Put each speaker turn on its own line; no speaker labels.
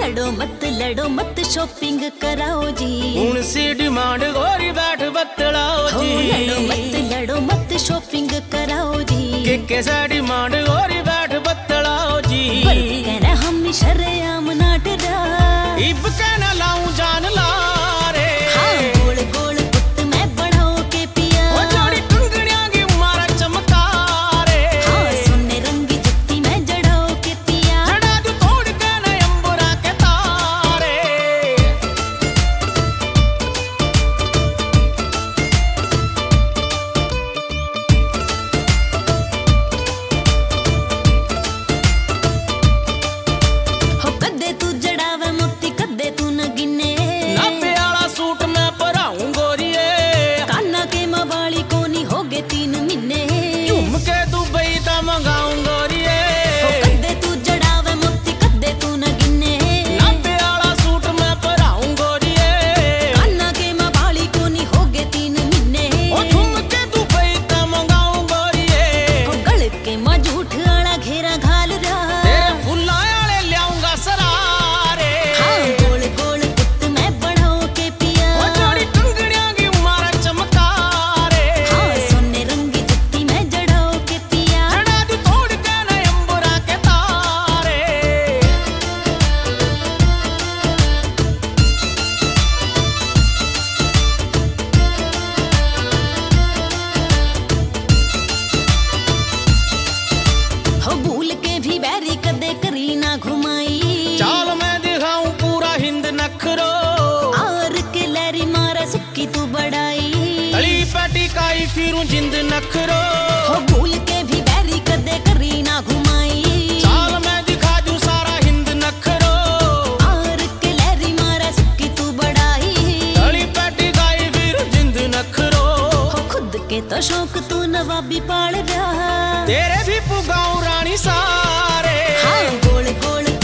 लड़ो मत शॉपिंग कराओ जी।
हुण सी डिमांड गोरी बैठ बतलाओ जी।
लड़ो मत शॉपिंग कराओ जी।
के सा डिमांड गोरी बैठ बतलाओ जी।
कहना हम शरेआम नाट रा
इब कहना लाऊं जान ला रे।
हाँ, गोल गोल पुत मैं बढ़ाओ के पिया।
ओ जोड़ी टुंगड़ियां की मारा चमका रे।
हाँ, सोने रंगी जुत्ती मैं जड़ाओ के पिया।
जड़ा दू तोड़ के न अंबुरा के तारे।
हो कदे तू जड़ावे मोती कदे तू न गिने।
नापे वाला सूट मैं भराऊं गोरिए।
काना के मवाली कोनी हो गए 3 महीने।
झुमके दुबई दा मंगाऊं गोरिए।
हो कदे तू जड़ावे मोती कदे तू न गिने।
नापे वाला सूट मैं भराऊं गोरिए।
काना के मवाली कोनी हो गए 3 महीने।
ओ झुमके दुबई दा मंगाऊं गोरिए।
हो गल के मां झूठ वाला घेरा घाल रहा।
तेरे फुल्ला वाले ल्याऊंगा सरारे।
हाँ, गोल गोल पुत मैं बढ़ाओ के पिया।
ओ जोड़ी टुंगड़ियां की मारा चमका रे।
हाँ, सोने रंगी जुत्ती मैं जड़ाओ के पिया।
जड़ा दू तोड़ के न अंबुरा के तारे।
हो भूल के भी बैरी कदे करी ना घुमाई।
चाल मैं दिखाऊं पूरा हिंद नखरो।
आर के लहरी मारा सुक्की तू बड़ाई।
तली पैटी काई फिरूं जिंद नखरो।
हो भूल के भी बैरी कदे करी ना घुमाई।
चाल मैं दिखा दूं सारा हिंद नखरो।
आर के लहरी मारा सुक्की तू बड़ाई।
तली पैटी काई फिरूं जिंद नखरो।
हो खुद के तो शौक तू नवाबी पाल रहा।
तेरे भी पुगाऊं रानी सारे।
हाँ, गोल गोल